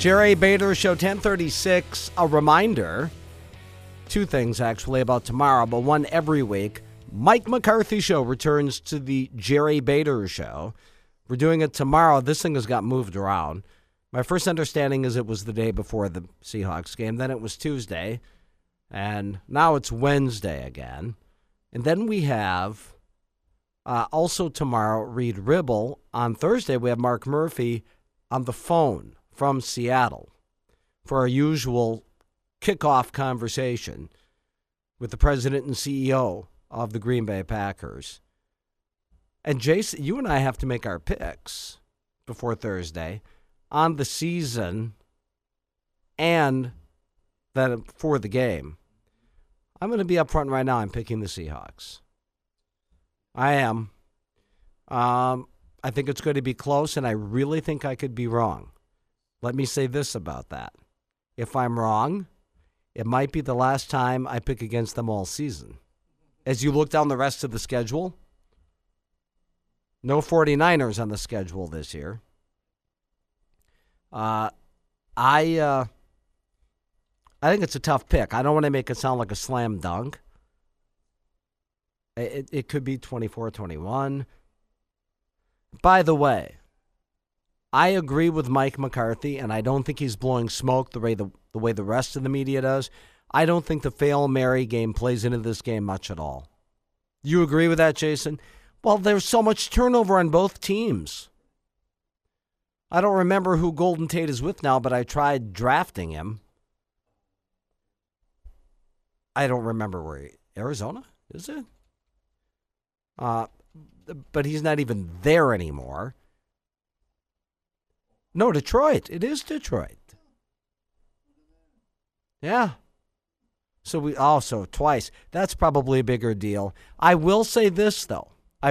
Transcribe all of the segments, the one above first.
Jerry Bader Show, 1036. A reminder, two things actually about tomorrow, but one every week. Mike McCarthy Show returns to the Jerry Bader Show. We're doing it tomorrow. This thing has got moved around. My first understanding is it was the day before the Seahawks game. Then it was Tuesday. And now it's Wednesday again. And then we have also tomorrow Reed Ribble. On Thursday, we have Mark Murphy on the phone from Seattle for our usual kickoff conversation with the president and CEO of the Green Bay Packers. And Jason, you and I have to make our picks before Thursday on the season and then for the game. I'm going to be up front right now. I'm picking the Seahawks. I am. I think it's going to be close, and I really think I could be wrong. Let me say this about that. If I'm wrong, it might be the last time I pick against them all season. As you look down the rest of the schedule, no 49ers on the schedule this year. I think it's a tough pick. I don't want to make it sound like a slam dunk. It could be 24-21. By the way, I agree with Mike McCarthy, and I don't think he's blowing smoke the way the rest of the media does. I don't think the Fail Mary game plays into this game much at all. You agree with that, Jason? Well, there's so much turnover on both teams. I don't remember who Golden Tate is with now, but I tried drafting him. I don't remember where Arizona, is it? But he's not even there anymore. No, Detroit. It is Detroit. Yeah. So twice. That's probably a bigger deal. I will say this, though. I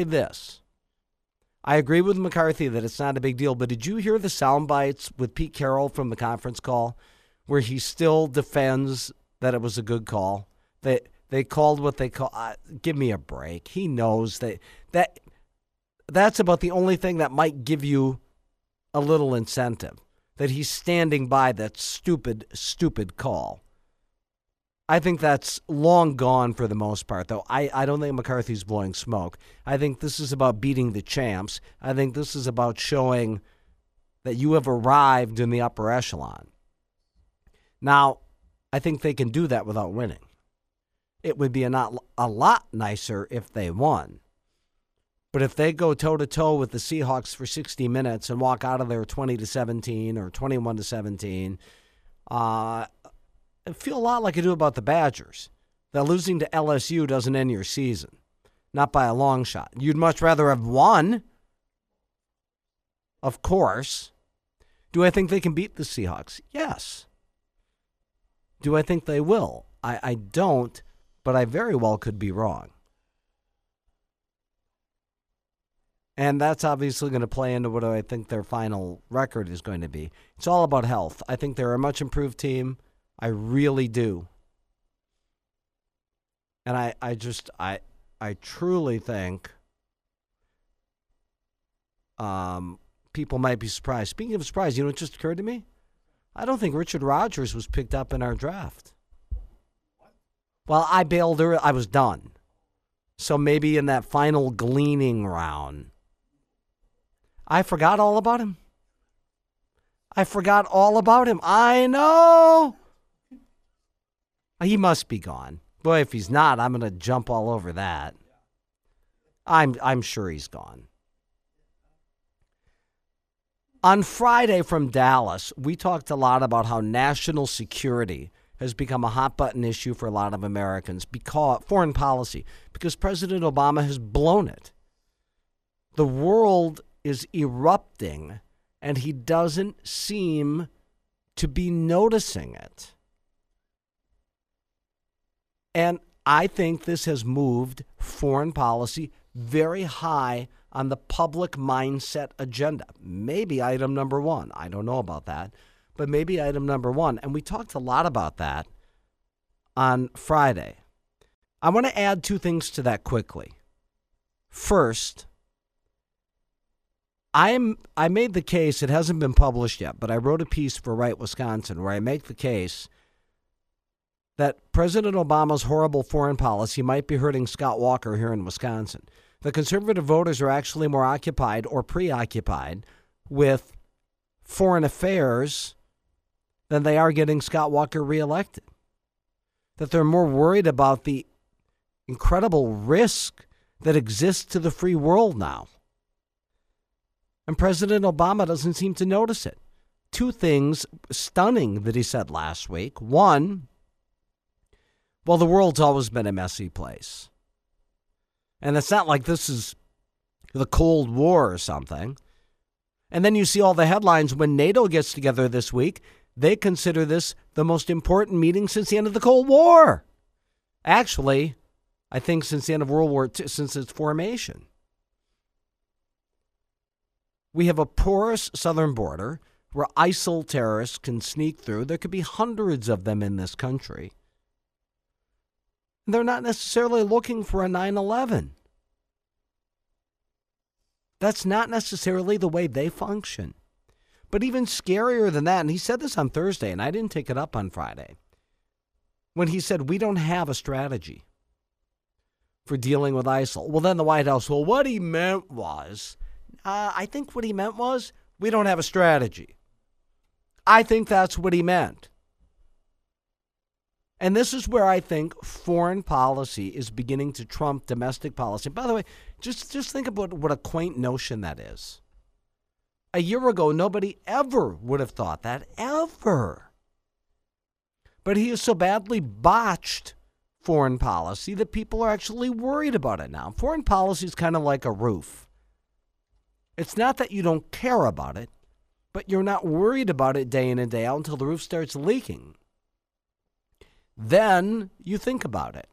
agree with McCarthy that it's not a big deal, but did you hear the sound bites with Pete Carroll from the conference call where he still defends that it was a good call? They called what they call. Give me a break. He knows that's about the only thing that might give you a little incentive, that he's standing by that stupid call. I think that's long gone for the most part, though. I don't think McCarthy's blowing smoke. I think this is about beating the champs. I think this is about showing that you have arrived in the upper echelon. Now, I think they can do that without winning. It would be a lot nicer if they won. But if they go toe-to-toe with the Seahawks for 60 minutes and walk out of there 20-17 or 21-17, I feel a lot like I do about the Badgers. That losing to LSU doesn't end your season. Not by a long shot. You'd much rather have won, of course. Do I think they can beat the Seahawks? Yes. Do I think they will? I don't, but I very well could be wrong. And that's obviously going to play into what I think their final record is going to be. It's all about health. I think they're a much improved team. I really do. And I truly think people might be surprised. Speaking of surprise, you know what just occurred to me? I don't think Richard Rodgers was picked up in our draft. Well, I bailed her. I was done. So maybe in that final gleaning round, I forgot all about him. I know. He must be gone. Boy, if he's not, I'm going to jump all over that. I'm sure he's gone. On Friday from Dallas, we talked a lot about how national security has become a hot-button issue for a lot of Americans, because foreign policy, because President Obama has blown it. The world is erupting, and he doesn't seem to be noticing it. And I think this has moved foreign policy very high on the public mindset agenda. Maybe item number one. I don't know about that. But maybe item number one. And we talked a lot about that on Friday. I want to add two things to that quickly. First, I made the case, it hasn't been published yet, but I wrote a piece for Right Wisconsin where I make the case that President Obama's horrible foreign policy might be hurting Scott Walker here in Wisconsin. The conservative voters are actually more occupied or preoccupied with foreign affairs than they are getting Scott Walker reelected. That they're more worried about the incredible risk that exists to the free world now. And President Obama doesn't seem to notice it. Two things stunning that he said last week. One, well, the world's always been a messy place. And it's not like this is the Cold War or something. And then you see all the headlines when NATO gets together this week. They consider this the most important meeting since the end of the Cold War. Actually, I think since the end of World War II, since its formation. We have a porous southern border where ISIL terrorists can sneak through. There could be hundreds of them in this country. They're not necessarily looking for a 9/11. That's not necessarily the way they function. But even scarier than that, and he said this on Thursday, and I didn't take it up on Friday, when he said, we don't have a strategy for dealing with ISIL. Well, then the White House, well, what he meant was, I think what he meant was, we don't have a strategy. I think that's what he meant. And this is where I think foreign policy is beginning to trump domestic policy. By the way, just think about what a quaint notion that is. A year ago, nobody ever would have thought that, ever. But he has so badly botched foreign policy that people are actually worried about it now. Foreign policy is kind of like a roof. It's not that you don't care about it, but you're not worried about it day in and day out until the roof starts leaking. Then you think about it.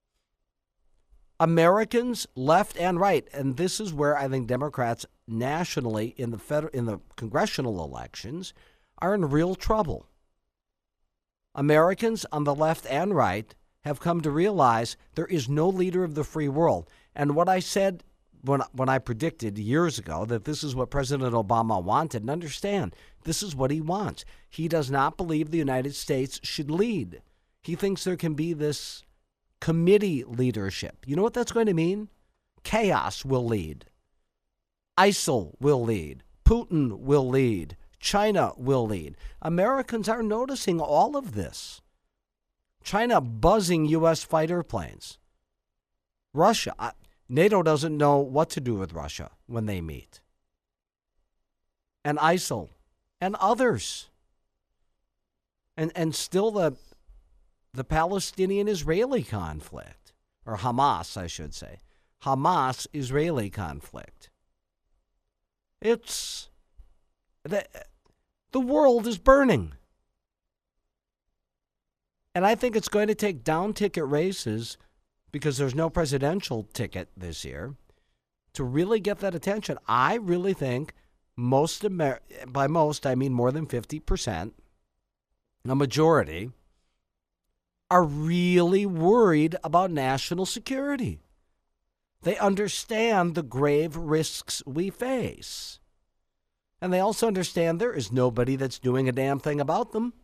Americans, left and right, and this is where I think Democrats nationally in the congressional elections are in real trouble. Americans on the left and right have come to realize there is no leader of the free world. And what I said when I predicted years ago that this is what President Obama wanted, and understand, this is what he wants. He does not believe the United States should lead. He thinks there can be this committee leadership. You know what that's going to mean? Chaos will lead. ISIL will lead. Putin will lead. China will lead. Americans are noticing all of this. China buzzing U.S. fighter planes. Russia. NATO doesn't know what to do with Russia when they meet. And ISIL and others. And still the Palestinian-Israeli conflict, or Hamas, I should say. Hamas-Israeli conflict. It's the world is burning. And I think it's going to take down-ticket races, because there's no presidential ticket this year, to really get that attention. I really think by most, I mean more than 50%, a majority, are really worried about national security. They understand the grave risks we face. And they also understand there is nobody that's doing a damn thing about them.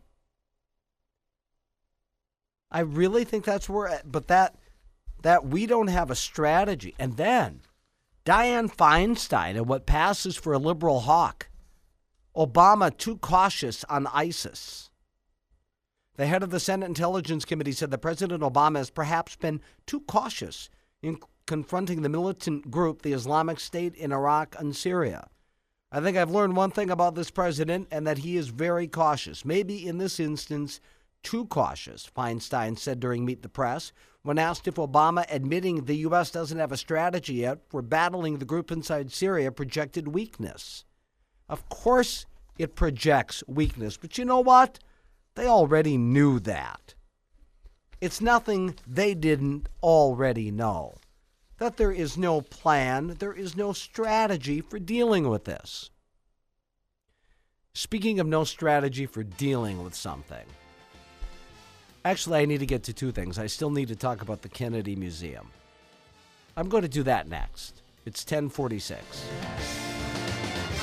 I really think that's where, but that we don't have a strategy. And then Dianne Feinstein and what passes for a liberal hawk. Obama too cautious on ISIS. The head of the Senate Intelligence Committee said that President Obama has perhaps been too cautious in confronting the militant group, the Islamic State in Iraq and Syria. I think I've learned one thing about this president, and that he is very cautious. Maybe in this instance, too cautious, Feinstein said during Meet the Press, when asked if Obama admitting the U.S. doesn't have a strategy yet for battling the group inside Syria projected weakness. Of course it projects weakness, but you know what? They already knew that. It's nothing they didn't already know. That there is no plan, there is no strategy for dealing with this. Speaking of no strategy for dealing with something, actually, I need to get to two things. I still need to talk about the Kennedy Museum. I'm going to do that next. It's 10:46.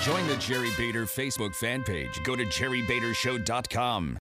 Join the Jerry Bader Facebook fan page. Go to jerrybadershow.com.